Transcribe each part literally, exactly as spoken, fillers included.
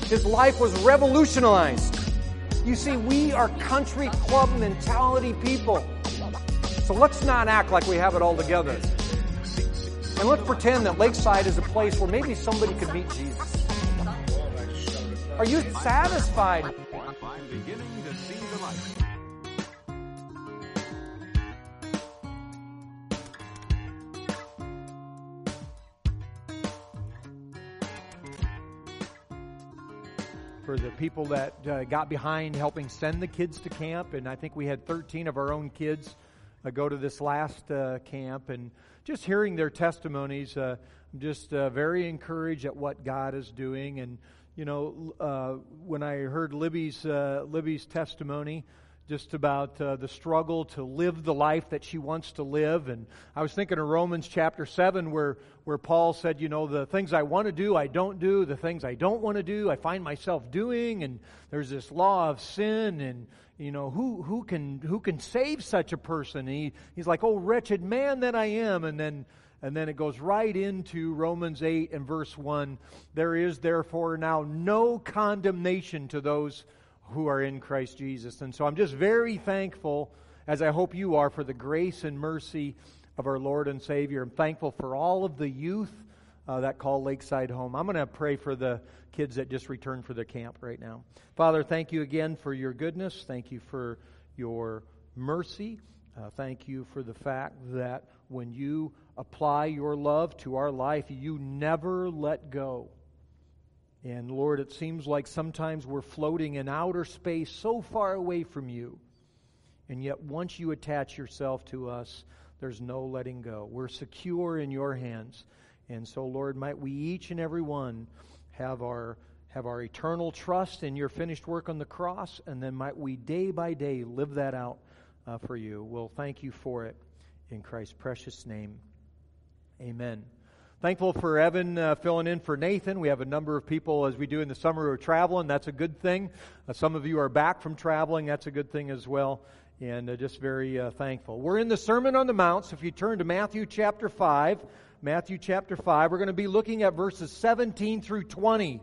His life was revolutionized. You see, we are country club mentality people. So let's not act like we have it all together. And let's pretend that Lakeside is a place where maybe somebody could meet Jesus. Are you satisfied? I'm beginning to see the light. For the people that uh, got behind helping send the kids to camp, and I think we had thirteen of our own kids uh, go to this last uh, camp, and just hearing their testimonies, uh, I'm just uh, very encouraged at what God is doing. And you know, uh, when I heard Libby's uh, Libby's testimony, just about uh, the struggle to live the life that she wants to live. And I was thinking of Romans chapter seven where, where Paul said, you know, the things I want to do, I don't do. The things I don't want to do, I find myself doing. And there's this law of sin. And, you know, who who can who can save such a person? And he, he's like, oh, wretched man that I am. And then and then it goes right into Romans eight and verse one. There is therefore now no condemnation to those who are in Christ Jesus. And so I'm just very thankful, as I hope you are, for the grace and mercy of our Lord and Savior. I'm thankful for all of the youth uh, that call Lakeside home. I'm going to pray for the kids that just returned for their camp right now. Father, thank you again for your goodness. Thank you for your mercy. Uh, thank you for the fact that when you apply your love to our life, you never let go. And Lord, it seems like sometimes we're floating in outer space so far away from you. And yet once you attach yourself to us, there's no letting go. We're secure in your hands. And so, Lord, might we each and every one have our have our eternal trust in your finished work on the cross, and then might we day by day live that out uh, for you. We'll thank you for it in Christ's precious name. Amen. Thankful for Evan uh, filling in for Nathan. We have a number of people, as we do in the summer, who are traveling. That's a good thing. Uh, some of you are back from traveling. That's a good thing as well. And uh, just very uh, thankful. We're in the Sermon on the Mount. So if you turn to Matthew chapter five, Matthew chapter five, we're going to be looking at verses seventeen through twenty.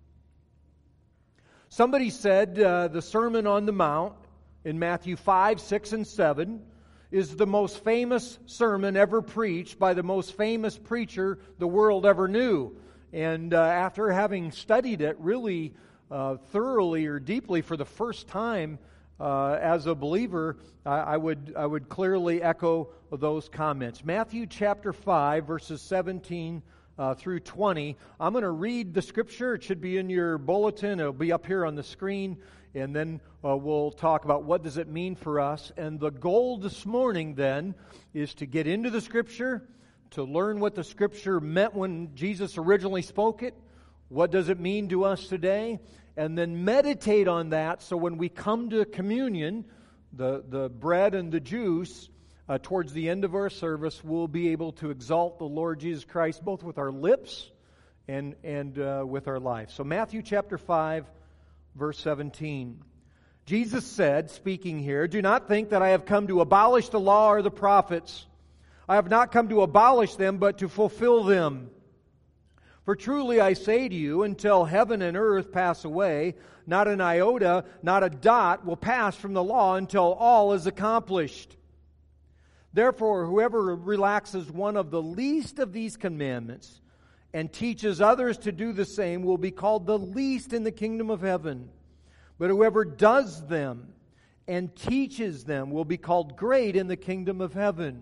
Somebody said uh, the Sermon on the Mount in Matthew five, six, and seven is the most famous sermon ever preached by the most famous preacher the world ever knew. And uh, after having studied it really uh, thoroughly or deeply for the first time uh, as a believer, I, I would I would clearly echo those comments. Matthew chapter five, verses seventeen uh, through twenty. I'm going to read the scripture. It should be in your bulletin. It'll be up here on the screen. And then uh, we'll talk about what does it mean for us. And the goal this morning then is to get into the Scripture, to learn what the Scripture meant when Jesus originally spoke it. What does it mean to us today? And then meditate on that so when we come to communion, the, the bread and the juice, uh, towards the end of our service, we'll be able to exalt the Lord Jesus Christ both with our lips and, and uh, with our life. So Matthew chapter five, verse seventeen. Jesus said, speaking here, "Do not think that I have come to abolish the law or the prophets. I have not come to abolish them, but to fulfill them. For truly I say to you, until heaven and earth pass away, not an iota, not a dot will pass from the law until all is accomplished. Therefore, whoever relaxes one of the least of these commandments and teaches others to do the same will be called the least in the kingdom of heaven. But whoever does them and teaches them will be called great in the kingdom of heaven."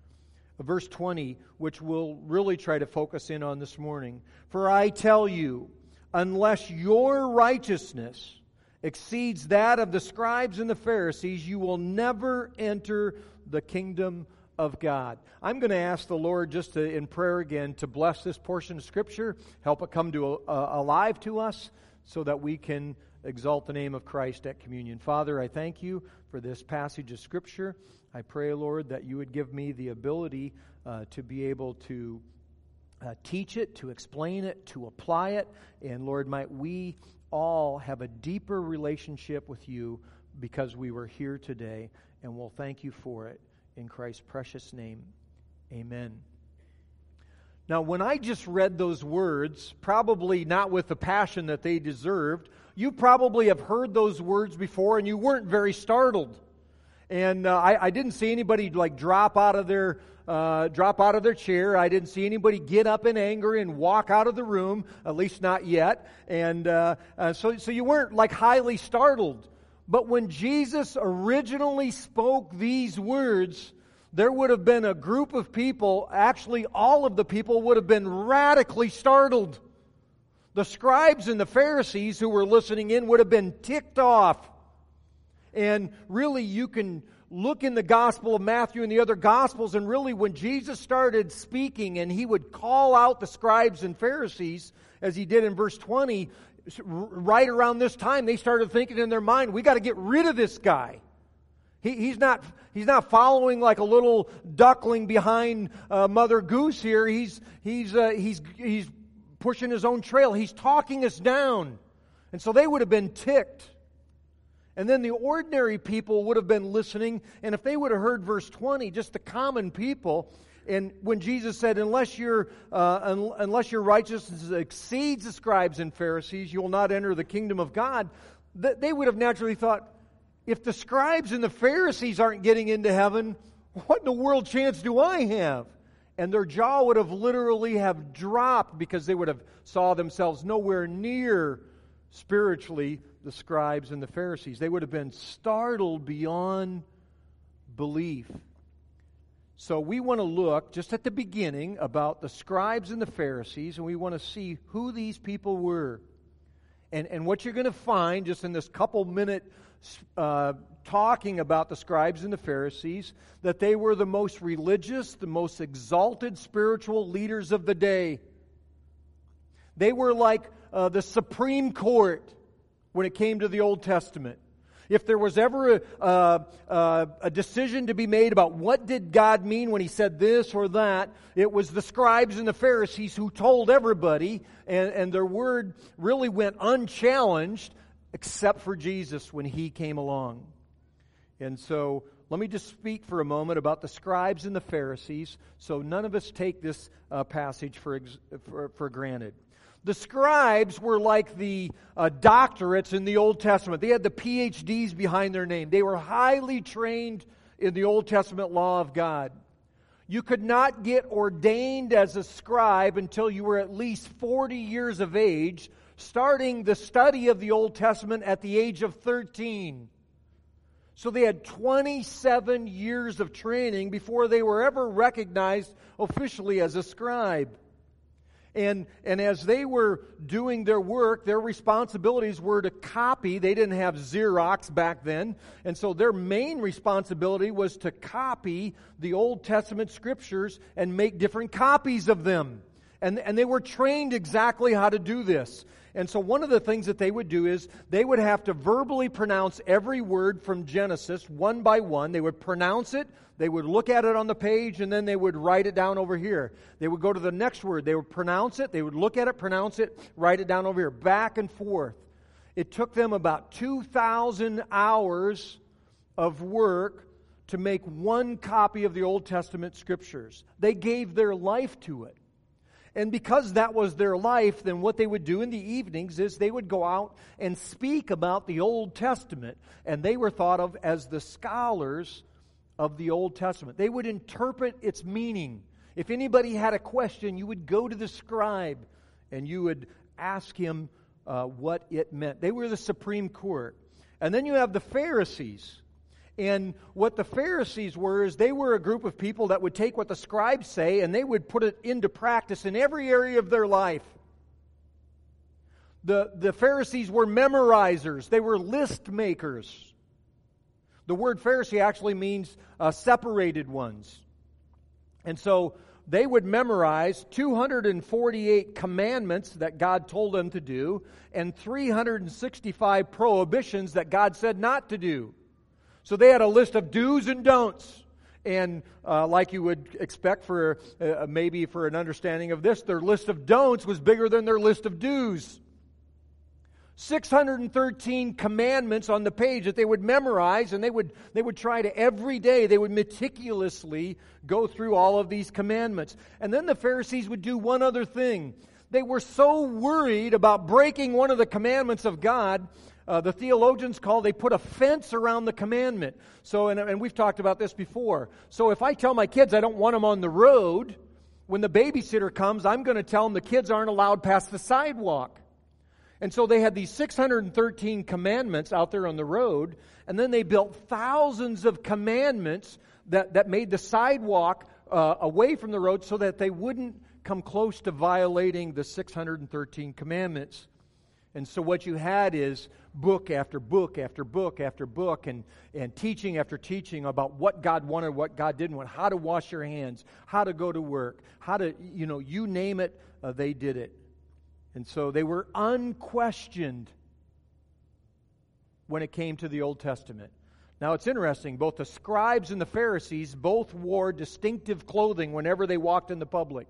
Verse twenty, which we'll really try to focus in on this morning. "For I tell you, unless your righteousness exceeds that of the scribes and the Pharisees, you will never enter the kingdom of God." I'm going to ask the Lord just to, in prayer again, to bless this portion of Scripture, help it come to uh, alive to us so that we can exalt the name of Christ at communion. Father, I thank you for this passage of Scripture. I pray, Lord, that you would give me the ability uh, to be able to uh, teach it, to explain it, to apply it. And Lord, might we all have a deeper relationship with you because we were here today. And we'll thank you for it. In Christ's precious name, amen. Now, when I just read those words, probably not with the passion that they deserved, you probably have heard those words before and you weren't very startled. And uh, I, I didn't see anybody like drop out of their uh, drop out of their chair. I didn't see anybody get up in anger and walk out of the room, at least not yet. And uh, uh, so, so you weren't like highly startled. But when Jesus originally spoke these words, there would have been a group of people, actually all of the people would have been radically startled. The scribes and the Pharisees who were listening in would have been ticked off. And really, you can look in the Gospel of Matthew and the other Gospels, and really when Jesus started speaking and He would call out the scribes and Pharisees, as He did in verse twenty, right around this time, they started thinking in their mind, we got to get rid of this guy. He, he's not he's not following like a little duckling behind uh, Mother Goose here. He's he's uh, he's he's pushing his own trail. He's talking us down. And so they would have been ticked. And then the ordinary people would have been listening, and if they would have heard verse twenty, just the common people, and when Jesus said, unless your uh, un- unless your righteousness exceeds the scribes and Pharisees, you will not enter the kingdom of God, th- they would have naturally thought, if the scribes and the Pharisees aren't getting into heaven, what in the world chance do I have? And their jaw would have literally have dropped because they would have saw themselves nowhere near spiritually the scribes and the Pharisees. They would have been startled beyond belief. So we want to look just at the beginning about the scribes and the Pharisees, and we want to see who these people were. And, and what you're going to find just in this couple minute uh, talking about the scribes and the Pharisees, that they were the most religious, the most exalted spiritual leaders of the day. They were like uh, the Supreme Court when it came to the Old Testament. If there was ever a, uh, uh, a decision to be made about what did God mean when He said this or that, it was the scribes and the Pharisees who told everybody, and, and their word really went unchallenged except for Jesus when He came along. And so let me just speak for a moment about the scribes and the Pharisees so none of us take this uh, passage for, ex- for, for granted. The scribes were like the uh, doctorates in the Old Testament. They had the P H Ds behind their name. They were highly trained in the Old Testament law of God. You could not get ordained as a scribe until you were at least forty years of age, starting the study of the Old Testament at the age of thirteen. So they had twenty-seven years of training before they were ever recognized officially as a scribe. And and as they were doing their work, their responsibilities were to copy. They didn't have Xerox back then. And so their main responsibility was to copy the Old Testament scriptures and make different copies of them. And, and they were trained exactly how to do this. And so one of the things that they would do is they would have to verbally pronounce every word from Genesis one by one. They would pronounce it, they would look at it on the page, and then they would write it down over here. They would go to the next word, they would pronounce it, they would look at it, pronounce it, write it down over here, back and forth. It took them about two thousand hours of work to make one copy of the Old Testament scriptures. They gave their life to it. And because that was their life, then what they would do in the evenings is they would go out and speak about the Old Testament. And they were thought of as the scholars of the Old Testament. They would interpret its meaning. If anybody had a question, you would go to the scribe and you would ask him uh, what it meant. They were the Supreme Court. And then you have the Pharisees. And what the Pharisees were is they were a group of people that would take what the scribes say and they would put it into practice in every area of their life. The, the Pharisees were memorizers. They were list makers. The word Pharisee actually means uh, separated ones. And so they would memorize two hundred forty-eight commandments that God told them to do and three hundred sixty-five prohibitions that God said not to do. So they had a list of do's and don'ts. And uh, like you would expect for uh, maybe for an understanding of this, their list of don'ts was bigger than their list of do's. six hundred thirteen commandments on the page that they would memorize, and they would they would try to every day, they would meticulously go through all of these commandments. And then the Pharisees would do one other thing. They were so worried about breaking one of the commandments of God, uh, the theologians call, they put a fence around the commandment. So, and, and we've talked about this before. So if I tell my kids I don't want them on the road, when the babysitter comes, I'm going to tell them the kids aren't allowed past the sidewalk. And so they had these six hundred thirteen commandments out there on the road, and then they built thousands of commandments that, that made the sidewalk uh, away from the road so that they wouldn't come close to violating the six hundred thirteen commandments. And so what you had is book after book after book after book and, and teaching after teaching about what God wanted, what God didn't want, how to wash your hands, how to go to work, how to, you know, you name it, uh, they did it. And so they were unquestioned when it came to the Old Testament. Now it's interesting, both the scribes and the Pharisees both wore distinctive clothing whenever they walked in the public.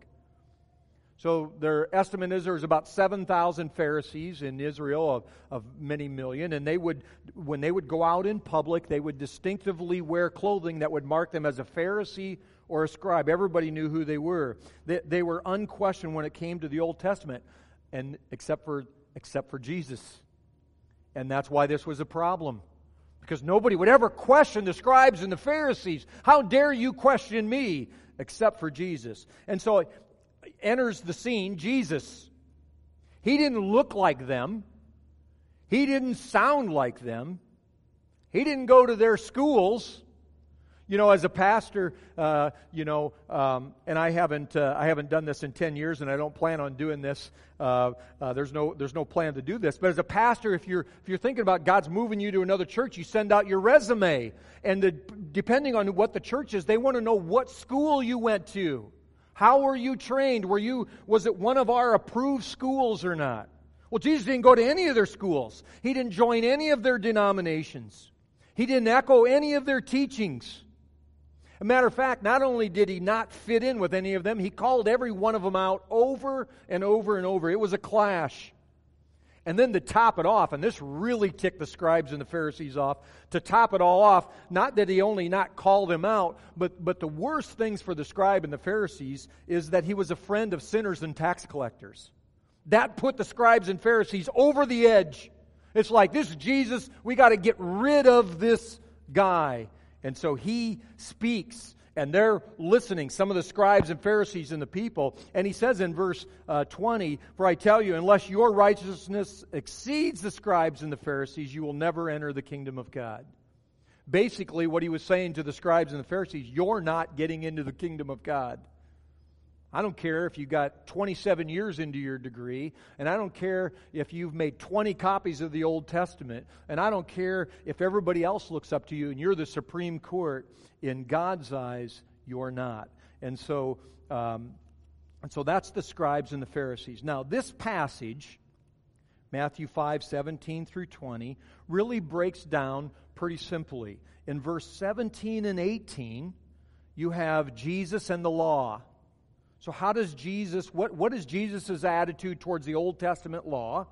So their estimate is there was about seven thousand Pharisees in Israel of, of many million, and they would, when they would go out in public, they would distinctively wear clothing that would mark them as a Pharisee or a scribe. Everybody knew who they were. They, they were unquestioned when it came to the Old Testament, and except for except for Jesus. And that's why this was a problem. Because nobody would ever question the scribes and the Pharisees. How dare you question me? Except for Jesus. And so enters the scene Jesus. He didn't look like them. He didn't sound like them. He didn't go to their schools. You know, as a pastor, uh, you know, um, and I haven't, uh, I haven't done this in ten years, and I don't plan on doing this. Uh, uh, there's no, there's no plan to do this. But as a pastor, if you're, if you're thinking about God's moving you to another church, you send out your resume, and the, depending on what the church is, they want to know what school you went to, how were you trained, were you, was it one of our approved schools or not? Well, Jesus didn't go to any of their schools. He didn't join any of their denominations. He didn't echo any of their teachings. As a matter of fact, not only did he not fit in with any of them, he called every one of them out over and over and over. It was a clash. And then to top it off, and this really ticked the scribes and the Pharisees off, to top it all off, not that he only not called them out, but, but the worst things for the scribe and the Pharisees is that he was a friend of sinners and tax collectors. That put the scribes and Pharisees over the edge. It's like, this is Jesus, we got to get rid of this guy. And so he speaks, and they're listening, some of the scribes and Pharisees and the people. And he says in verse uh, twenty, "For I tell you, unless your righteousness exceeds the scribes and the Pharisees, you will never enter the kingdom of God." Basically, what he was saying to the scribes and the Pharisees, you're not getting into the kingdom of God. I don't care if you got twenty-seven years into your degree, and I don't care if you've made twenty copies of the Old Testament, and I don't care if everybody else looks up to you and you're the Supreme Court. In God's eyes, you're not. And so, um, and so that's the scribes and the Pharisees. Now, this passage, Matthew five, seventeen through twenty, really breaks down pretty simply. In verse seventeen and eighteen, you have Jesus and the law. So how does Jesus, what, what is Jesus' attitude towards the Old Testament law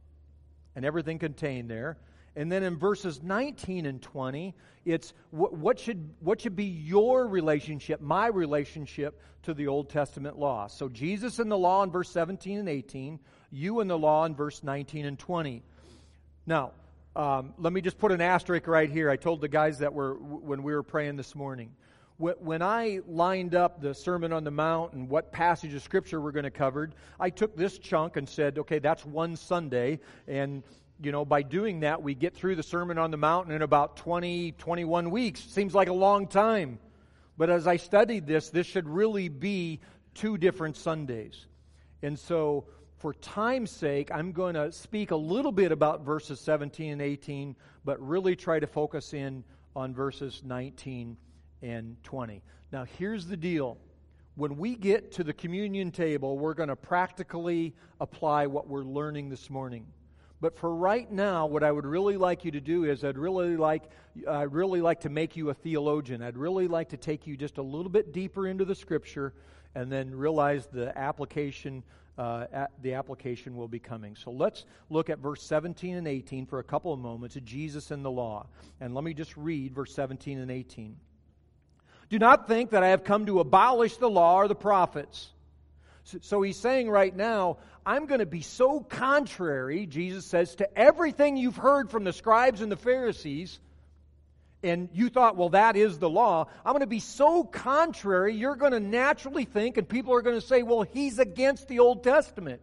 and everything contained there? And then in verses nineteen and twenty, it's what, what should what should be your relationship, my relationship to the Old Testament law. So Jesus and the law in verse seventeen and eighteen, you and the law in verse nineteen and twenty. Now, um, let me just put an asterisk right here. I told the guys that were when we were praying this morning. When I lined up the Sermon on the Mount and what passage of Scripture we're going to cover, I took this chunk and said, okay, that's one Sunday. And, you know, by doing that, we get through the Sermon on the Mount in about twenty, twenty-one weeks. Seems like a long time. But as I studied this, this should really be two different Sundays. And so, for time's sake, I'm going to speak a little bit about verses seventeen and eighteen, but really try to focus in on verses nineteen and twenty. Now, here's the deal. When we get to the communion table, we're going to practically apply what we're learning this morning. But for right now, what I would really like you to do is I'd really like I'd really like to make you a theologian. I'd really like to take you just a little bit deeper into the Scripture and then realize the application uh, at the application will be coming. So let's look at verse seventeen and eighteen for a couple of moments, Jesus and the law. And let me just read verse seventeen and eighteen. Do not think that I have come to abolish the law or the prophets. So, so he's saying right now, I'm going to be so contrary, Jesus says, to everything you've heard from the scribes and the Pharisees, and you thought, well, that is the law. I'm going to be so contrary, you're going to naturally think, and people are going to say, well, he's against the Old Testament.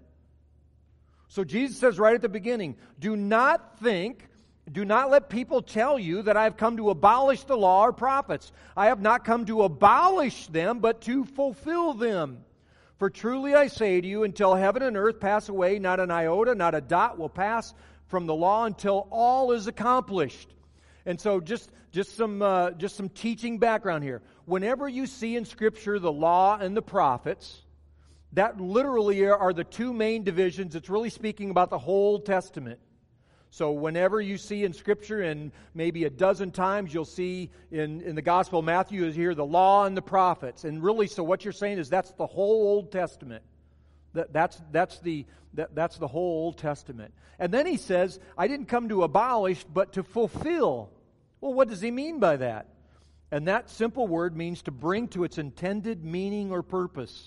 So Jesus says right at the beginning, do not think, do not let people tell you that I have come to abolish the law or prophets. I have not come to abolish them, but to fulfill them. For truly I say to you, until heaven and earth pass away, not an iota, not a dot will pass from the law until all is accomplished. And so just, just some uh, just some teaching background here. Whenever you see in Scripture the law and the prophets, that literally are the two main divisions. It's really speaking about the whole Testament. So whenever you see in Scripture, and maybe a dozen times you'll see in, in the Gospel of Matthew, is here the law and the prophets. And really, so what you're saying is that's the whole Old Testament. That, that's, that's, the, that, that's the whole Old Testament. And then he says, I didn't come to abolish, but to fulfill. Well, what does he mean by that? And that simple word means to bring to its intended meaning or purpose.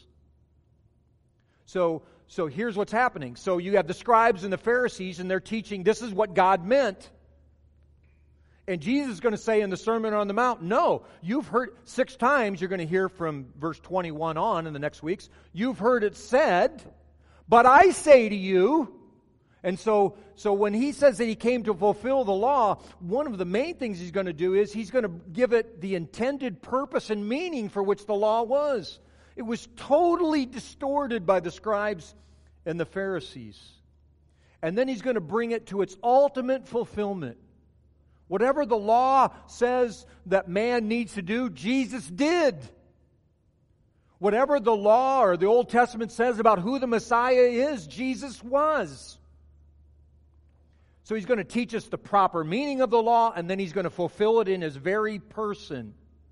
So, so here's what's happening. So you have the scribes and the Pharisees, and they're teaching this is what God meant. And Jesus is going to say in the Sermon on the Mount, no, you've heard six times, you're going to hear from verse twenty-one on in the next weeks, you've heard it said, but I say to you. And so, so when he says that he came to fulfill the law, one of the main things he's going to do is he's going to give it the intended purpose and meaning for which the law was. It was totally distorted by the scribes and the Pharisees. And then he's going to bring it to its ultimate fulfillment. Whatever the law says that man needs to do, Jesus did. Whatever the law or the Old Testament says about who the Messiah is, Jesus was. So he's going to teach us the proper meaning of the law, and then he's going to fulfill it in his very person.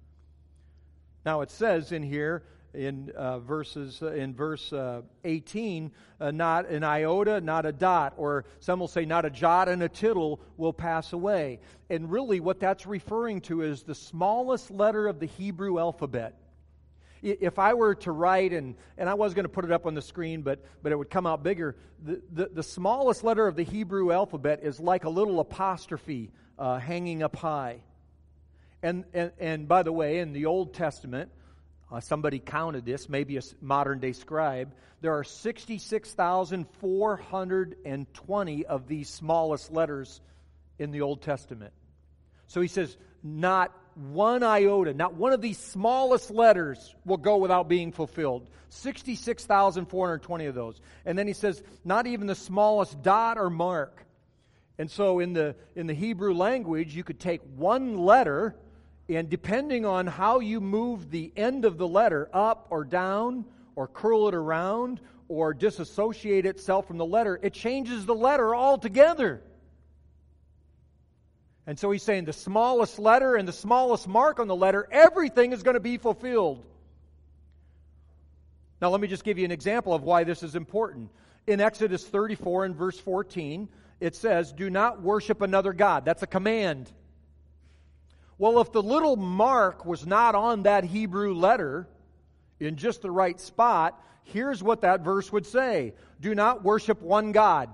Now it says in here, in uh, verses uh, in verse uh, eighteen, uh, not an iota, not a dot, or some will say not a jot and a tittle will pass away. And really what that's referring to is the smallest letter of the Hebrew alphabet. If I were to write, and, and I was going to put it up on the screen, but, but it would come out bigger, the, the, the smallest letter of the Hebrew alphabet is like a little apostrophe uh, hanging up high. And, and, and by the way, in the Old Testament, uh, somebody counted this, maybe a modern-day scribe, there are sixty-six thousand four hundred twenty of these smallest letters in the Old Testament. So he says, not one iota, not one of these smallest letters will go without being fulfilled. sixty-six thousand four hundred twenty of those. And then he says, not even the smallest dot or mark. And so in the in the Hebrew language, you could take one letter, and depending on how you move the end of the letter, up or down, or curl it around, or disassociate itself from the letter, it changes the letter altogether. And so he's saying the smallest letter and the smallest mark on the letter, everything is going to be fulfilled. Now let me just give you an example of why this is important. In Exodus thirty-four and verse fourteen, it says, do not worship another god. That's a command. Well, if the little mark was not on that Hebrew letter in just the right spot, here's what that verse would say. Do not worship one God.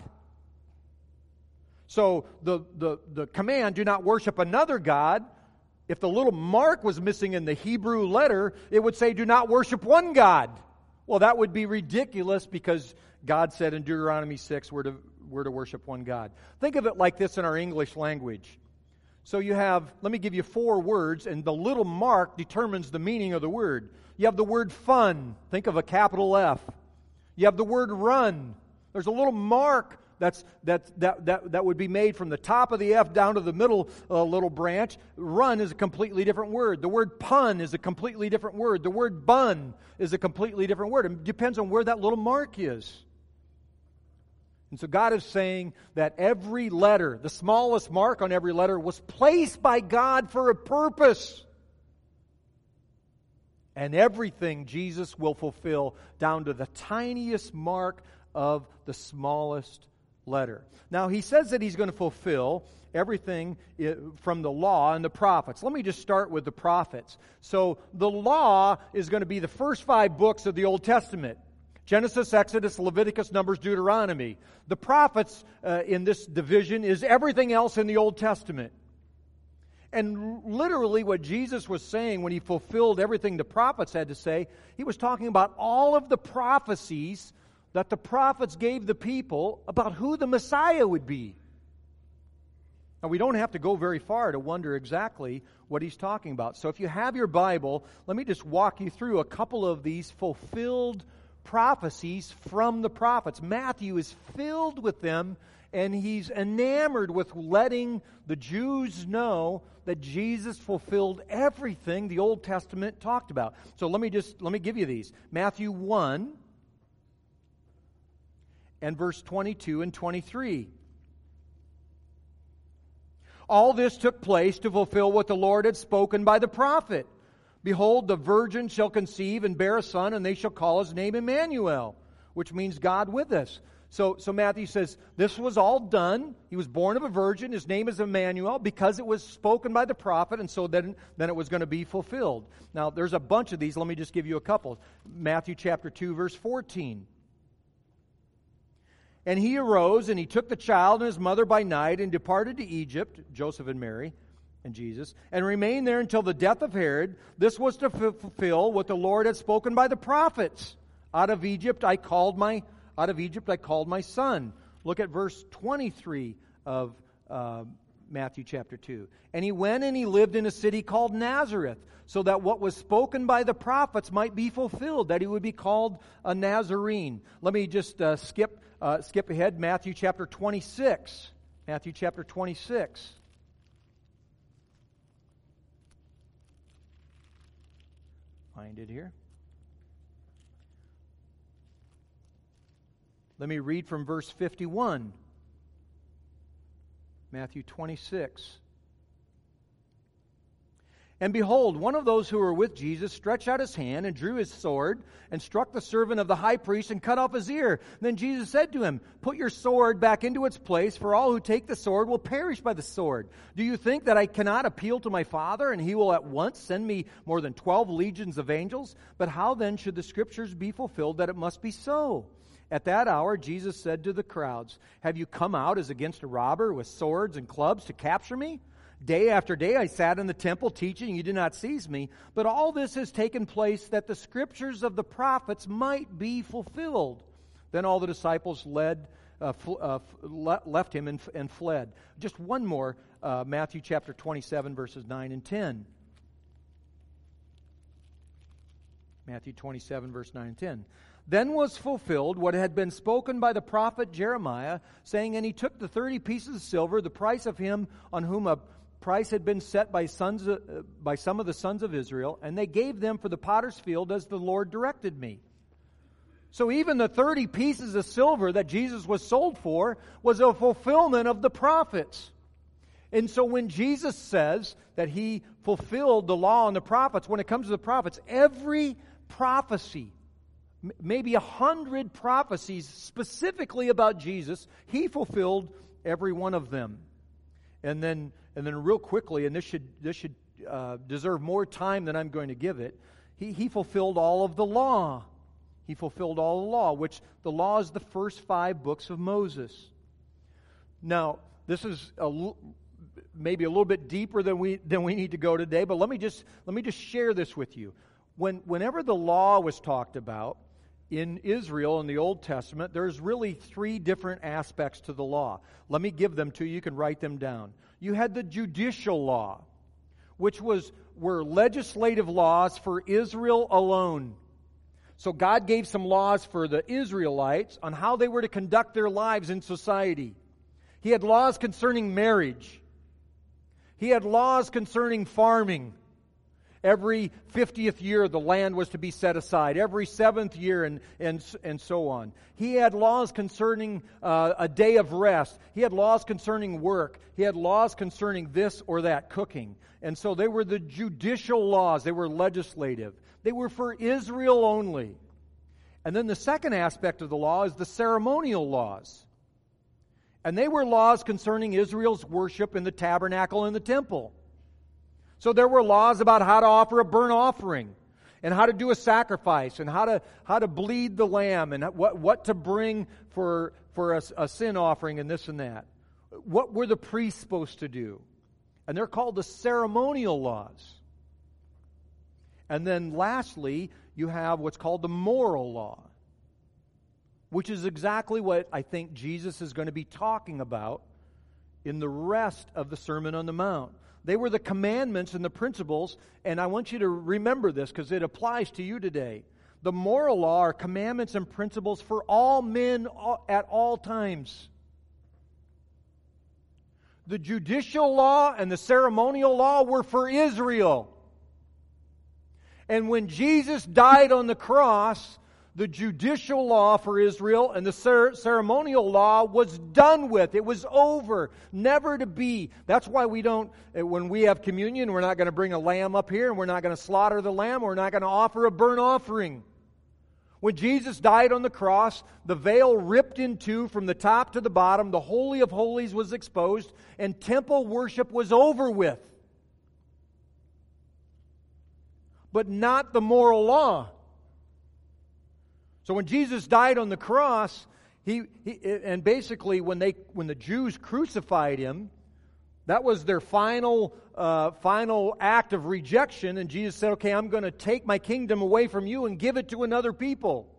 So the, the, the command, do not worship another God, if the little mark was missing in the Hebrew letter, it would say, do not worship one God. Well, that would be ridiculous because God said in Deuteronomy six, we're to, we're to worship one God. Think of it like this in our English language. So you have, let me give you four words, and the little mark determines the meaning of the word. You have the word fun. Think of a capital F. You have the word run. There's a little mark That's, that's, that, that, that would be made from the top of the F down to the middle uh, little branch. Run is a completely different word. The word pun is a completely different word. The word bun is a completely different word. It depends on where that little mark is. And so God is saying that every letter, the smallest mark on every letter, was placed by God for a purpose. And everything Jesus will fulfill down to the tiniest mark of the smallest letter. Now, he says that he's going to fulfill everything from the law and the prophets. Let me just start with the prophets. So, the law is going to be the first five books of the Old Testament. Genesis, Exodus, Leviticus, Numbers, Deuteronomy. The prophets uh, in this division is everything else in the Old Testament. And literally what Jesus was saying when he fulfilled everything the prophets had to say, he was talking about all of the prophecies that the prophets gave the people about who the Messiah would be. Now, we don't have to go very far to wonder exactly what he's talking about. So if you have your Bible, let me just walk you through a couple of these fulfilled prophecies from the prophets. Matthew is filled with them, and he's enamored with letting the Jews know that Jesus fulfilled everything the Old Testament talked about. So let me just let me give you these. Matthew one and verse twenty-two and twenty-three. All this took place to fulfill what the Lord had spoken by the prophet. Behold, the virgin shall conceive and bear a son, and they shall call his name Emmanuel, which means God with us. So, so Matthew says, this was all done. He was born of a virgin. His name is Emmanuel because it was spoken by the prophet, and so then, then it was going to be fulfilled. Now, there's a bunch of these. Let me just give you a couple. Matthew chapter two, verse fourteen. And he arose, and he took the child and his mother by night, and departed to Egypt, Joseph and Mary and Jesus, and remained there until the death of Herod. This was to fulfill what the Lord had spoken by the prophets. Out of Egypt I called my out of Egypt I called my son. Look at verse twenty-three of uh, Matthew chapter two. And he went and he lived in a city called Nazareth, so that what was spoken by the prophets might be fulfilled, that he would be called a Nazarene. Let me just uh, skip uh, skip ahead. Matthew chapter twenty-six. Matthew chapter twenty-six. Find it here. Let me read from verse fifty-one. Matthew twenty-six. And behold, one of those who were with Jesus stretched out his hand and drew his sword and struck the servant of the high priest and cut off his ear. Then Jesus said to him, put your sword back into its place, for all who take the sword will perish by the sword. Do you think that I cannot appeal to my Father, and he will at once send me more than twelve legions of angels? But how then should the Scriptures be fulfilled that it must be so? At that hour, Jesus said to the crowds, have you come out as against a robber with swords and clubs to capture me? Day after day I sat in the temple teaching, you did not seize me. But all this has taken place that the Scriptures of the prophets might be fulfilled. Then all the disciples led, uh, fl- uh, f- left him and, f- and fled. Just one more, uh, Matthew chapter twenty-seven, verses nine and ten. Matthew twenty-seven, verse nine and ten. Then was fulfilled what had been spoken by the prophet Jeremiah, saying, and he took the thirty pieces of silver, the price of him on whom a price had been set by sons uh, by some of the sons of Israel, and they gave them for the potter's field as the Lord directed me. So even the thirty pieces of silver that Jesus was sold for was a fulfillment of the prophets. And so when Jesus says that he fulfilled the law and the prophets, when it comes to the prophets, every prophecy, maybe a hundred prophecies specifically about Jesus, he fulfilled every one of them. And then, and then, real quickly, and this should this should uh, deserve more time than I'm going to give it. He he fulfilled all of the law. He fulfilled all the law, which the law is the first five books of Moses. Now, this is a l- maybe a little bit deeper than we than we need to go today. But let me just let me just share this with you. When whenever the law was talked about in Israel in the Old Testament, there's really three different aspects to the law. Let me give them to you. You can write them down. You had the judicial law, which was were legislative laws for Israel alone. So God gave some laws for the Israelites on how they were to conduct their lives in society. He had laws concerning marriage. He had laws concerning farming. Every fiftieth year, the land was to be set aside. Every seventh year, and and and so on. He had laws concerning uh, a day of rest. He had laws concerning work. He had laws concerning this or that, cooking. And so they were the judicial laws. They were legislative. They were for Israel only. And then the second aspect of the law is the ceremonial laws. And they were laws concerning Israel's worship in the tabernacle and the temple. So there were laws about how to offer a burnt offering, and how to do a sacrifice, and how to how to bleed the lamb, and what, what to bring for, for a, a sin offering, and this and that. What were the priests supposed to do? And they're called the ceremonial laws. And then lastly, you have what's called the moral law, which is exactly what I think Jesus is going to be talking about in the rest of the Sermon on the Mount. They were the commandments and the principles, and I want you to remember this because it applies to you today. The moral law are commandments and principles for all men at all times. The judicial law and the ceremonial law were for Israel. And when Jesus died on the cross, the judicial law for Israel and the cer- ceremonial law was done with. It was over, never to be. That's why we don't, when we have communion, we're not going to bring a lamb up here, and we're not going to slaughter the lamb, we're not going to offer a burnt offering. When Jesus died on the cross, the veil ripped in two from the top to the bottom, the Holy of Holies was exposed, and temple worship was over with. But not the moral law. So when Jesus died on the cross, he, he and basically when they when the Jews crucified him, that was their final uh, final act of rejection. And Jesus said, "Okay, I'm going to take my kingdom away from you and give it to another people."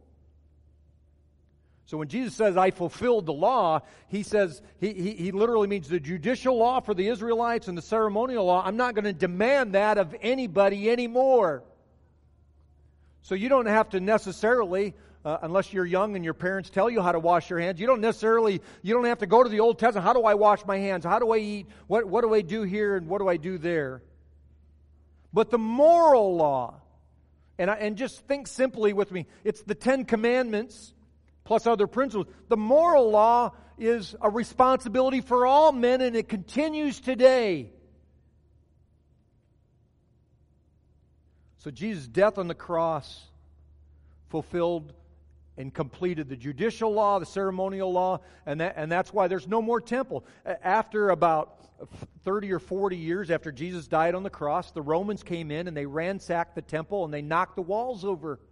So when Jesus says, "I fulfilled the law," he says he he, he literally means the judicial law for the Israelites and the ceremonial law. I'm not going to demand that of anybody anymore. So you don't have to necessarily. Uh, unless you're young and your parents tell you how to wash your hands, you don't necessarily, you don't have to go to the Old Testament. How do I wash my hands? How do I eat? What, what do I do here and what do I do there? But the moral law, and, I, and just think simply with me, it's the Ten Commandments plus other principles. The moral law is a responsibility for all men, and it continues today. So Jesus' death on the cross fulfilled and completed the judicial law, the ceremonial law, and that, and that's why there's no more temple. After about thirty or forty years after Jesus died on the cross, the Romans came in and they ransacked the temple and they knocked the walls over.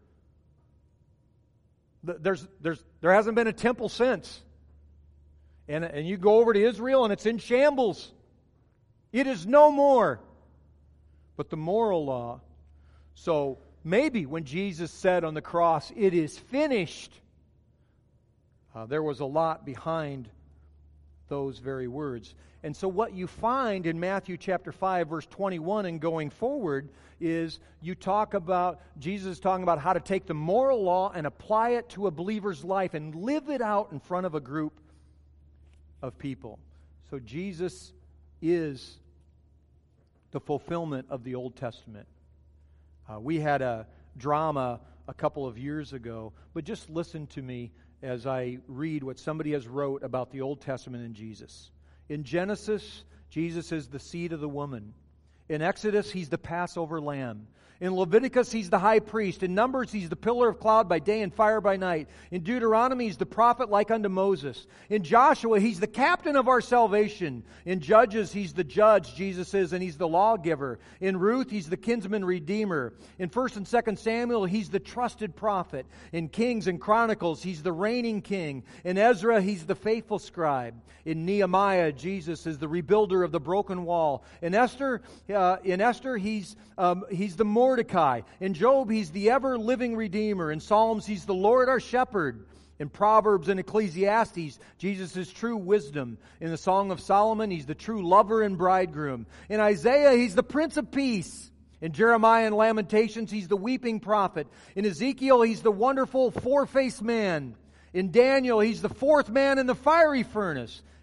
There's, there's, there hasn't been a temple since. And, and you go over to Israel and it's in shambles. It is no more. But the moral law, so maybe when Jesus said on the cross, "It is finished," uh, there was a lot behind those very words. And so what you find in Matthew chapter five, verse twenty-one and going forward is you talk about, Jesus talking about how to take the moral law and apply it to a believer's life and live it out in front of a group of people. So Jesus is the fulfillment of the Old Testament. Uh, we had a drama a couple of years ago, but just listen to me as I read what somebody has wrote about the Old Testament and Jesus. In Genesis, Jesus is the seed of the woman. In Exodus, He's the Passover lamb. In Leviticus, He's the high priest. In Numbers, He's the pillar of cloud by day and fire by night. In Deuteronomy, He's the prophet like unto Moses. In Joshua, He's the captain of our salvation. In Judges, He's the judge, Jesus is, and He's the lawgiver. In Ruth, He's the kinsman redeemer. In First and Second Samuel, He's the trusted prophet. In Kings and Chronicles, He's the reigning king. In Ezra, He's the faithful scribe. In Nehemiah, Jesus is the rebuilder of the broken wall. In Esther, uh, in Esther, He's um, He's the more Mordecai. In Job, He's the ever-living Redeemer. In Psalms, He's the Lord our shepherd. In Proverbs and Ecclesiastes, Jesus is true wisdom. In the Song of Solomon, He's the true lover and bridegroom. In Isaiah, He's the Prince of Peace. In Jeremiah and Lamentations, He's the weeping prophet. In Ezekiel, He's the wonderful four-faced man. In Daniel, He's the fourth man in the fiery furnace.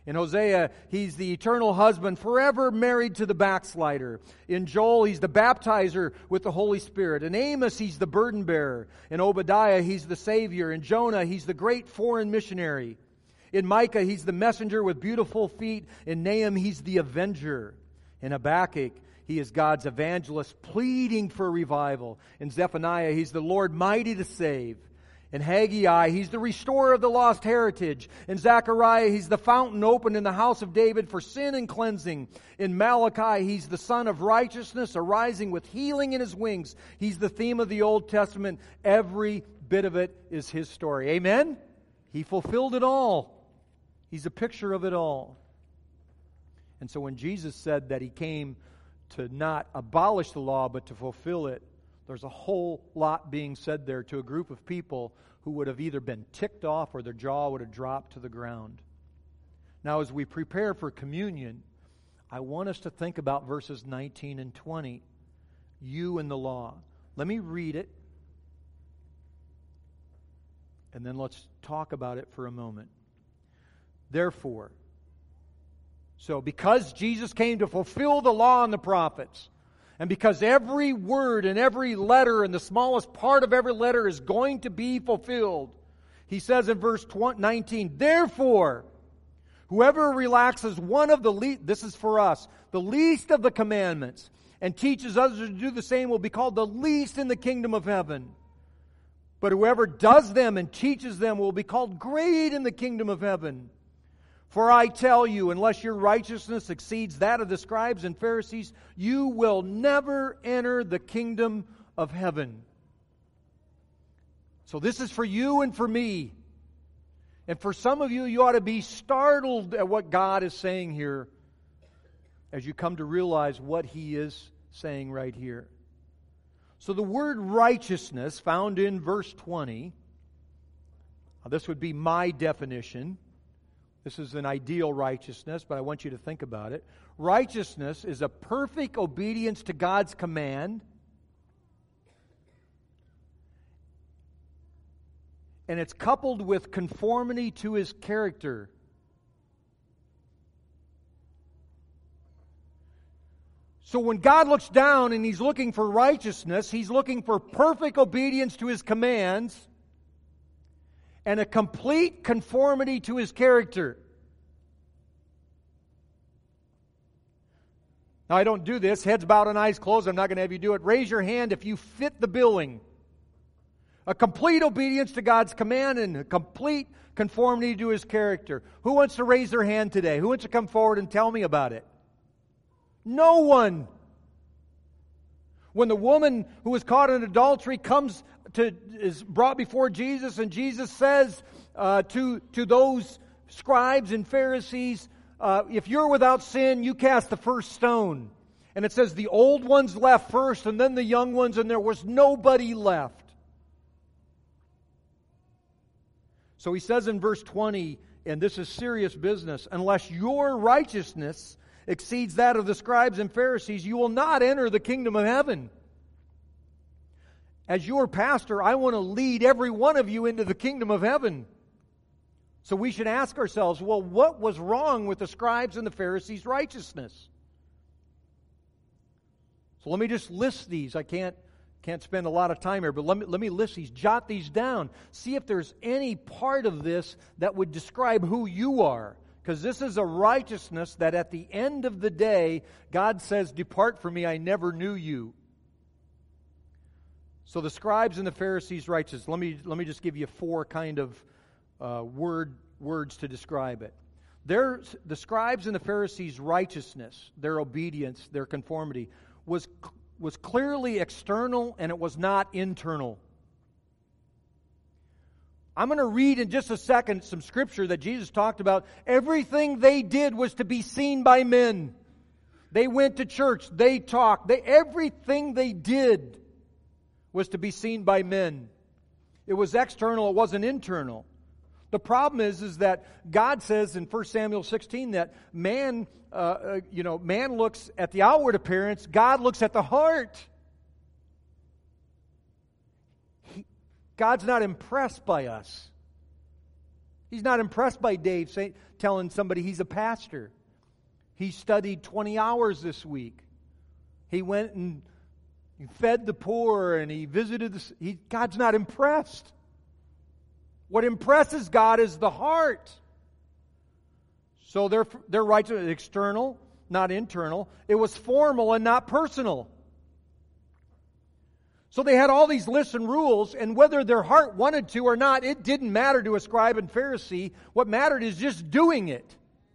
In Hosea, he's the eternal husband, forever married to the backslider. In Joel, he's the baptizer with the Holy Spirit. In Amos, he's the burden bearer. In Obadiah, he's the Savior. In Jonah, he's the great foreign missionary. In Micah, he's the messenger with beautiful feet. In Nahum, he's the avenger. In Habakkuk, he is God's evangelist pleading for revival. In Zephaniah, he's the Lord mighty to save. In Haggai, he's the restorer of the lost heritage. In Zechariah, he's the fountain opened in the house of David for sin and cleansing. In Malachi, he's the Son of righteousness arising with healing in his wings. He's the theme of the Old Testament. Every bit of it is his story. Amen? He fulfilled it all. He's a picture of it all. And so when Jesus said that he came to not abolish the law but to fulfill it, there's a whole lot being said there to a group of people who would have either been ticked off or their jaw would have dropped to the ground. Now, as we prepare for communion, I want us to think about verses nineteen and twenty. You and the law. Let me read it, and then let's talk about it for a moment. Therefore, so because Jesus came to fulfill the law and the prophets, and because every word and every letter and the smallest part of every letter is going to be fulfilled, he says in verse nineteen, therefore, whoever relaxes one of the least, this is for us, the least of the commandments, and teaches others to do the same will be called the least in the kingdom of heaven. But whoever does them and teaches them will be called great in the kingdom of heaven. For I tell you, unless your righteousness exceeds that of the scribes and Pharisees, you will never enter the kingdom of heaven. So this is for you and for me. And for some of you, you ought to be startled at what God is saying here as you come to realize what He is saying right here. So the word righteousness found in verse twenty, this would be my definition. This is an ideal righteousness, but I want you to think about it. Righteousness is a perfect obedience to God's command, and it's coupled with conformity to His character. So when God looks down and He's looking for righteousness, He's looking for perfect obedience to His commands and a complete conformity to His character. Now, I don't do this, heads bowed and eyes closed. I'm not going to have you do it. Raise your hand if you fit the billing. A complete obedience to God's command and a complete conformity to His character. Who wants to raise their hand today? Who wants to come forward and tell me about it? No one. When the woman who was caught in adultery comes to is brought before Jesus, and Jesus says uh, to to those scribes and Pharisees, uh, "If you're without sin, you cast the first stone." And it says the old ones left first, and then the young ones, and there was nobody left. So he says in verse twenty, and this is serious business, unless your righteousness exceeds that of the scribes and Pharisees, you will not enter the kingdom of heaven. As your pastor, I want to lead every one of you into the kingdom of heaven. So we should ask ourselves, well, what was wrong with the scribes and the Pharisees' righteousness? So let me just list these. I can't can't spend a lot of time here, but let me, let me list these. Jot these down. See if there's any part of this that would describe who you are. Because this is a righteousness that at the end of the day, God says, "Depart from me, I never knew you." So the scribes and the Pharisees' righteousness. Let me let me just give you four kind of uh, word words to describe it. Their, the scribes and the Pharisees' righteousness, their obedience, their conformity, was was clearly external and it was not internal. I'm going to read in just a second some scripture that Jesus talked about. Everything they did was to be seen by men. They went to church. They talked. They, everything they did was to be seen by men. It was external. It wasn't internal. The problem is, is that God says in First Samuel sixteen that man, uh, uh, you know, man looks at the outward appearance. God looks at the heart. God's not impressed by us. He's not impressed by Dave say, telling somebody he's a pastor. He studied twenty hours this week. He went and he fed the poor and he visited the... He, God's not impressed. What impresses God is the heart. So their, their righteousness, external, not internal. It was formal and not personal. So they had all these lists and rules, and whether their heart wanted to or not, it didn't matter to a scribe and Pharisee. What mattered is just doing it.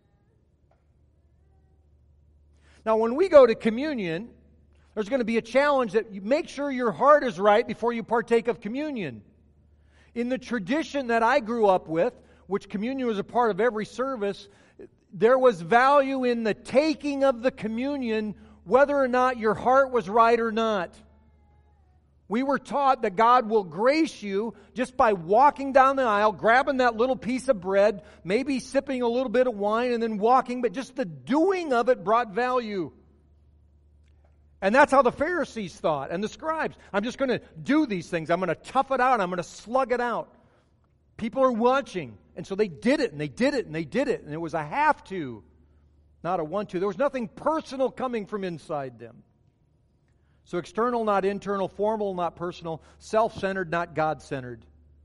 Now, when we go to communion, there's going to be a challenge that you make sure your heart is right before you partake of communion. In the tradition that I grew up with, which communion was a part of every service, there was value in the taking of the communion, whether or not your heart was right or not. We were taught that God will grace you just by walking down the aisle, grabbing that little piece of bread, maybe sipping a little bit of wine and then walking, but just the doing of it brought value. And that's how the Pharisees thought and the scribes. I'm just going to do these things. I'm going to tough it out. I'm going to slug it out. People are watching. And so they did it and they did it and they did it. And it was a have to, not a want to. There was nothing personal coming from inside them. So external, not internal, formal, not personal, self-centered, not God-centered.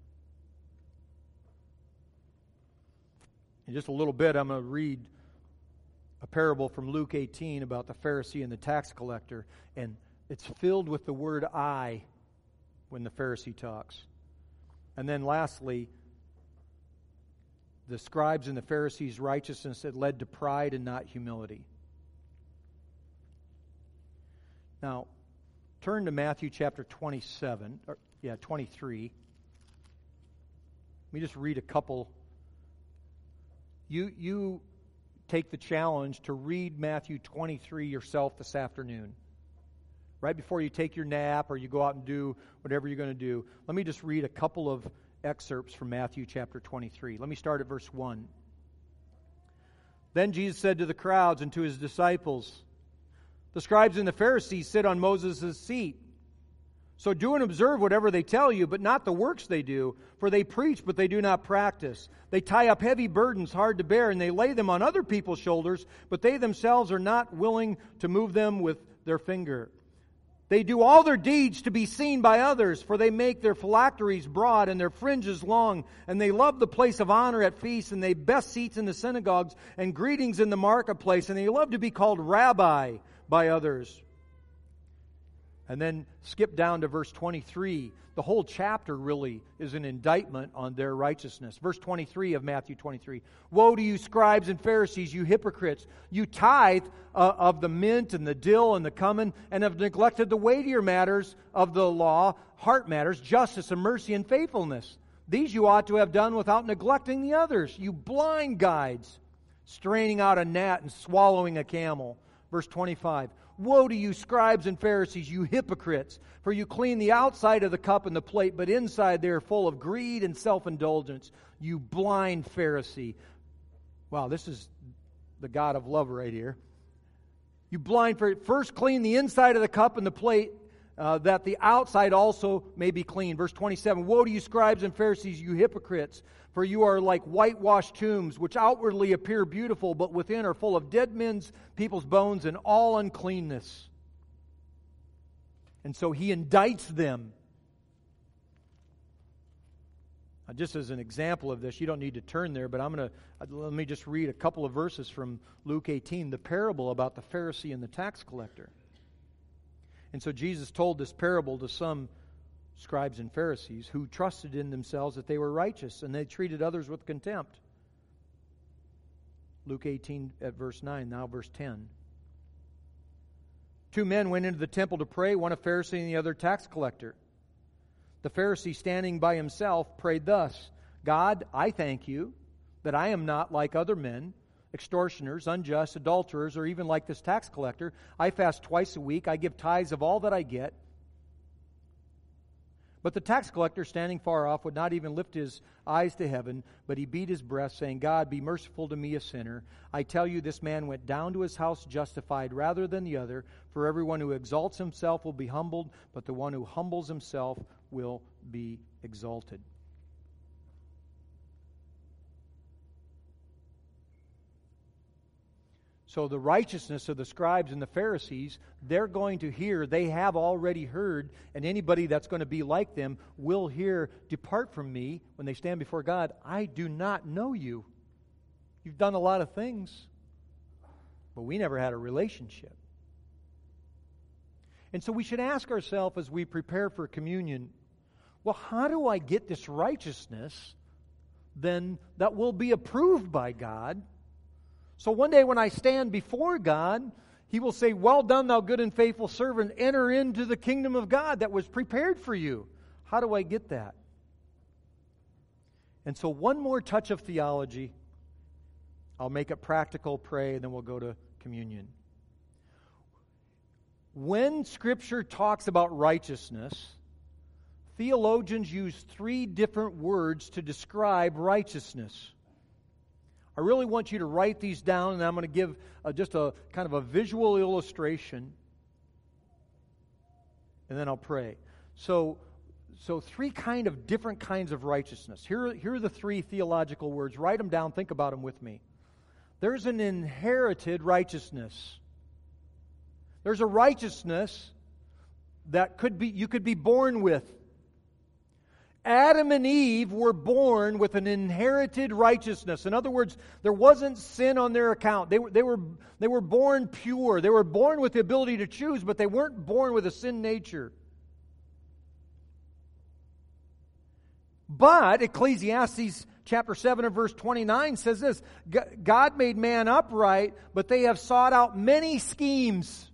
In just a little bit, I'm going to read a parable from Luke eighteen about the Pharisee and the tax collector. And it's filled with the word I when the Pharisee talks. And then lastly, the scribes and the Pharisees' righteousness that led to pride and not humility. Now, turn to Matthew chapter twenty-seven, or yeah, twenty-three. Let me just read a couple. You you take the challenge to read Matthew twenty-three yourself this afternoon. Right before you take your nap or you go out and do whatever you're going to do. Let me just read a couple of excerpts from Matthew chapter twenty-three. Let me start at verse one. Then Jesus said to the crowds and to his disciples, "The scribes and the Pharisees sit on Moses' seat. So do and observe whatever they tell you, but not the works they do, for they preach, but they do not practice. They tie up heavy burdens hard to bear, and they lay them on other people's shoulders, but they themselves are not willing to move them with their finger. They do all their deeds to be seen by others, for they make their phylacteries broad and their fringes long, and they love the place of honor at feasts, and they best seats in the synagogues and greetings in the marketplace, and they love to be called rabbi by others." And then skip down to verse twenty-three. The whole chapter really is an indictment on their righteousness. Verse twenty-three of Matthew twenty-three. "Woe to you, scribes and Pharisees, you hypocrites! You tithe uh, of the mint and the dill and the cumin, and have neglected the weightier matters of the law, heart matters, justice and mercy and faithfulness. These you ought to have done without neglecting the others. You blind guides, straining out a gnat and swallowing a camel." Verse twenty-five. "Woe to you, scribes and Pharisees, you hypocrites! For you clean the outside of the cup and the plate, but inside they are full of greed and self-indulgence. You blind Pharisee." Wow, this is the God of love right here. "You blind Pharisee, first clean the inside of the cup and the plate, uh, that the outside also may be clean." Verse twenty-seven. "Woe to you, scribes and Pharisees, you hypocrites! For you are like whitewashed tombs, which outwardly appear beautiful, but within are full of dead men's, people's bones, and all uncleanness." And so he indicts them. Now, just as an example of this, you don't need to turn there, but I'm going to, let me just read a couple of verses from Luke eighteen, the parable about the Pharisee and the tax collector. And so Jesus told this parable to some scribes and Pharisees who trusted in themselves that they were righteous, and they treated others with contempt. Luke eighteen at verse nine, now verse ten. "Two men went into the temple to pray, one a Pharisee and the other a tax collector. The Pharisee, standing by himself, prayed thus, 'God, I thank you that I am not like other men, extortioners, unjust, adulterers, or even like this tax collector. I fast twice a week. I give tithes of all that I get.' But the tax collector, standing far off, would not even lift his eyes to heaven, but he beat his breast, saying, 'God, be merciful to me, a sinner.' I tell you, this man went down to his house justified rather than the other. For everyone who exalts himself will be humbled, but the one who humbles himself will be exalted." So the righteousness of the scribes and the Pharisees, they're going to hear, they have already heard, and anybody that's going to be like them will hear, "Depart from me," when they stand before God, "I do not know you. You've done a lot of things, but we never had a relationship." And so we should ask ourselves as we prepare for communion, well, how do I get this righteousness then that will be approved by God? So one day when I stand before God, He will say, "Well done, thou good and faithful servant. Enter into the kingdom of God that was prepared for you." How do I get that? And so one more touch of theology. I'll make it practical, pray, and then we'll go to communion. When Scripture talks about righteousness, theologians use three different words to describe righteousness. I really want you to write these down, and I'm going to give a, just a kind of a visual illustration, and then I'll pray. So, so three kind of different kinds of righteousness. Here, here are the three theological words. Write them down. Think about them with me. There's an inherited righteousness. There's a righteousness that could be you could be born with. Adam and Eve were born with an inherited righteousness. In other words, there wasn't sin on their account. They were, they were, they were born pure. They were born with the ability to choose, but they weren't born with a sin nature. But Ecclesiastes chapter seven and verse twenty-nine says this: God made man upright, but they have sought out many schemes.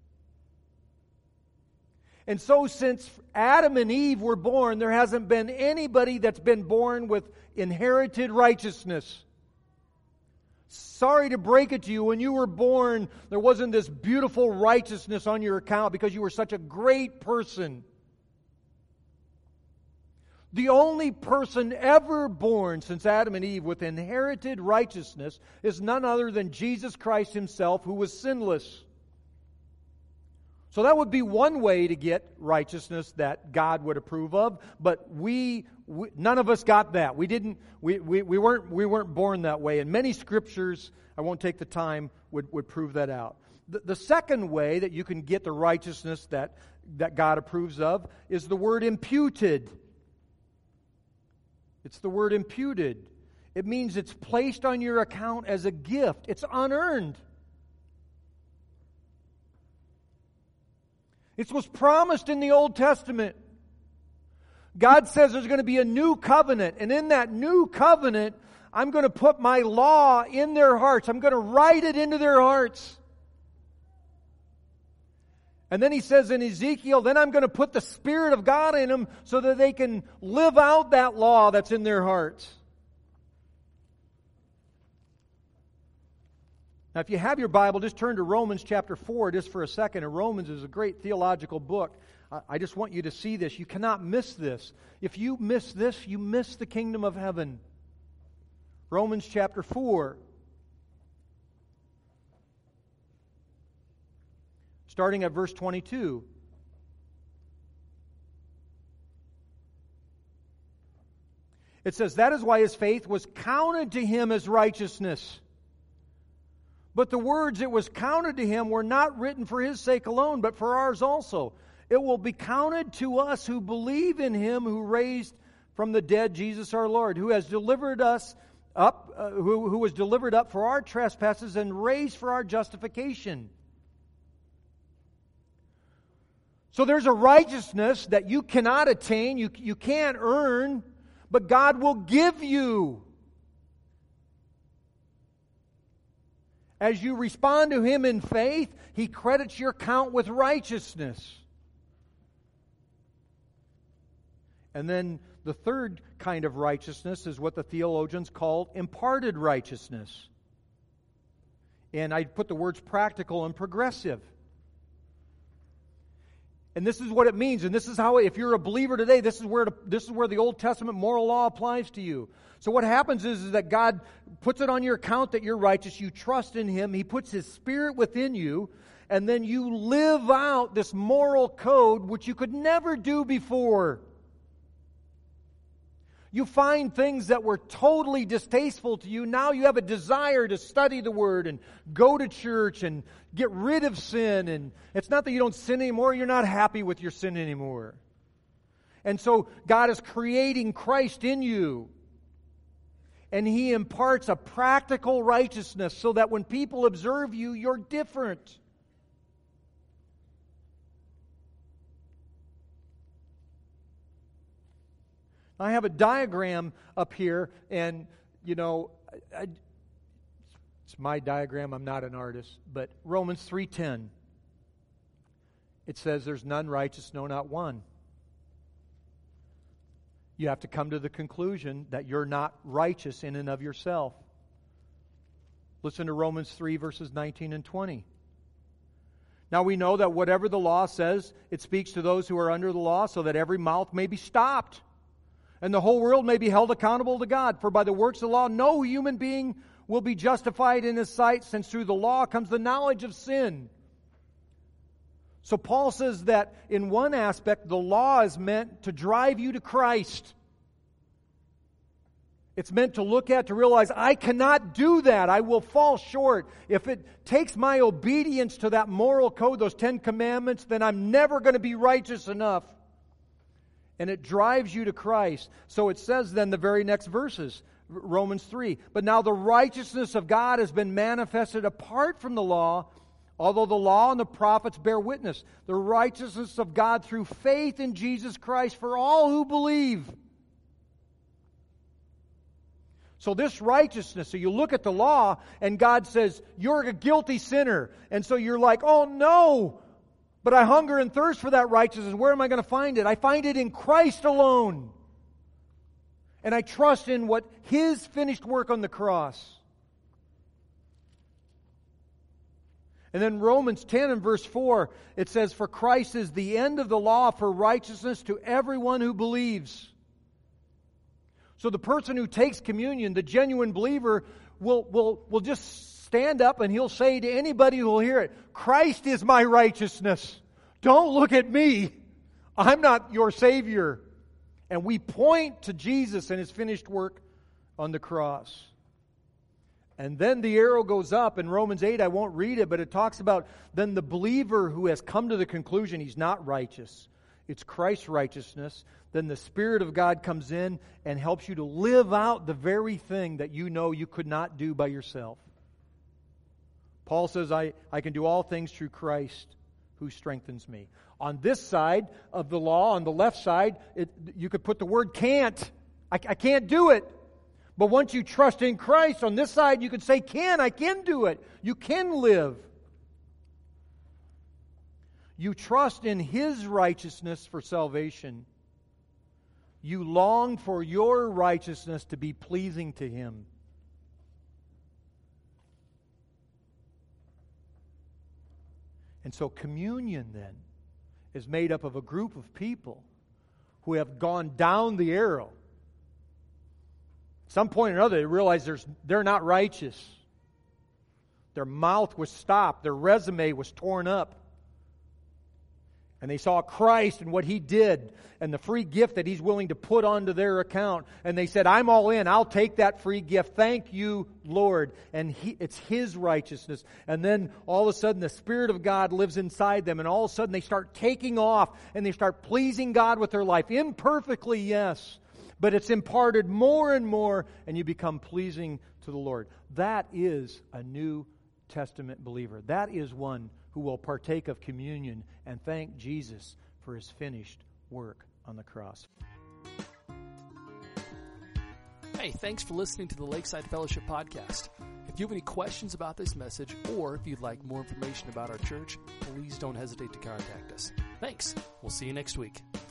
And so since Adam and Eve were born, there hasn't been anybody that's been born with inherited righteousness. Sorry to break it to you, when you were born, there wasn't this beautiful righteousness on your account because you were such a great person. The only person ever born since Adam and Eve with inherited righteousness is none other than Jesus Christ Himself, who was sinless. So that would be one way to get righteousness that God would approve of, but we, we none of us got that. We didn't. We, we, we weren't. We weren't born that way. And many scriptures, I won't take the time, would, would prove that out. The, the second way that you can get the righteousness that that God approves of is the word imputed. It's the word imputed. It means it's placed on your account as a gift. It's unearned. It was promised in the Old Testament. God says there's going to be a new covenant, and in that new covenant, I'm going to put my law in their hearts. I'm going to write it into their hearts. And then He says in Ezekiel, then I'm going to put the Spirit of God in them so that they can live out that law that's in their hearts. Now, if you have your Bible, just turn to Romans chapter four just for a second. And Romans is a great theological book. I just want you to see this. You cannot miss this. If you miss this, you miss the kingdom of heaven. Romans chapter four. Starting at verse twenty-two. It says, that is why his faith was counted to him as righteousness. But the words it was counted to him were not written for his sake alone, but for ours also. It will be counted to us who believe in him who raised from the dead Jesus our Lord, who has delivered us up, uh, who, who was delivered up for our trespasses and raised for our justification. So there's a righteousness that you cannot attain, you, you can't earn, but God will give you. As you respond to Him in faith, He credits your account with righteousness. And then the third kind of righteousness is what the theologians call imparted righteousness. And I put the words practical and progressive. And this is what it means. And this is how, if you're a believer today, this is where the, this is where the Old Testament moral law applies to you. So what happens is, is that God puts it on your account that you're righteous. You trust in Him. He puts His Spirit within you. And then you live out this moral code which you could never do before. You find things that were totally distasteful to you. Now you have a desire to study the Word and go to church and get rid of sin. And it's not that you don't sin anymore. You're not happy with your sin anymore. And so God is creating Christ in you. And He imparts a practical righteousness so that when people observe you, you're different. I have a diagram up here, and, you know, I, it's my diagram. I'm not an artist. But Romans three ten, it says there's none righteous, no, not one. You have to come to the conclusion that you're not righteous in and of yourself. Listen to Romans three, verses nineteen and twenty. Now we know that whatever the law says, it speaks to those who are under the law, so that every mouth may be stopped, and the whole world may be held accountable to God. For by the works of the law, no human being will be justified in His sight, since through the law comes the knowledge of sin. So Paul says that in one aspect, the law is meant to drive you to Christ. It's meant to look at, to realize, I cannot do that. I will fall short. If it takes my obedience to that moral code, those Ten Commandments, then I'm never going to be righteous enough. And it drives you to Christ. So it says then the very next verses, Romans three. But now the righteousness of God has been manifested apart from the law, although the law and the prophets bear witness. The righteousness of God through faith in Jesus Christ for all who believe. So this righteousness, so you look at the law and God says, you're a guilty sinner. And so you're like, oh no, but I hunger and thirst for that righteousness. Where am I going to find it? I find it in Christ alone. And I trust in what His finished work on the cross. And then Romans ten and verse four, it says, for Christ is the end of the law for righteousness to everyone who believes. So the person who takes communion, the genuine believer, will, will, will just stand up and he'll say to anybody who will hear it, Christ is my righteousness. Don't look at me. I'm not your Savior. And we point to Jesus and His finished work on the cross. And then the arrow goes up in Romans eight. I won't read it, but it talks about then the believer who has come to the conclusion he's not righteous. It's Christ's righteousness. Then the Spirit of God comes in and helps you to live out the very thing that you know you could not do by yourself. Paul says, I, I can do all things through Christ who strengthens me. On this side of the law, on the left side, it, you could put the word can't. I, I can't do it. But once you trust in Christ, on this side, you could say, can, I can do it. You can live. You trust in His righteousness for salvation. You long for your righteousness to be pleasing to Him. And so communion then is made up of a group of people who have gone down the arrow. At some point or another, they realize there's, they're not righteous. Their mouth was stopped. Their resume was torn up. And they saw Christ and what He did and the free gift that He's willing to put onto their account. And they said, I'm all in. I'll take that free gift. Thank you, Lord. And he, it's His righteousness. And then all of a sudden the Spirit of God lives inside them. And all of a sudden they start taking off and they start pleasing God with their life. Imperfectly, yes. But it's imparted more and more and you become pleasing to the Lord. That is a New Testament believer. That is one who will partake of communion and thank Jesus for His finished work on the cross. Hey, thanks for listening to the Lakeside Fellowship Podcast. If you have any questions about this message, or if you'd like more information about our church, please don't hesitate to contact us. Thanks. We'll see you next week.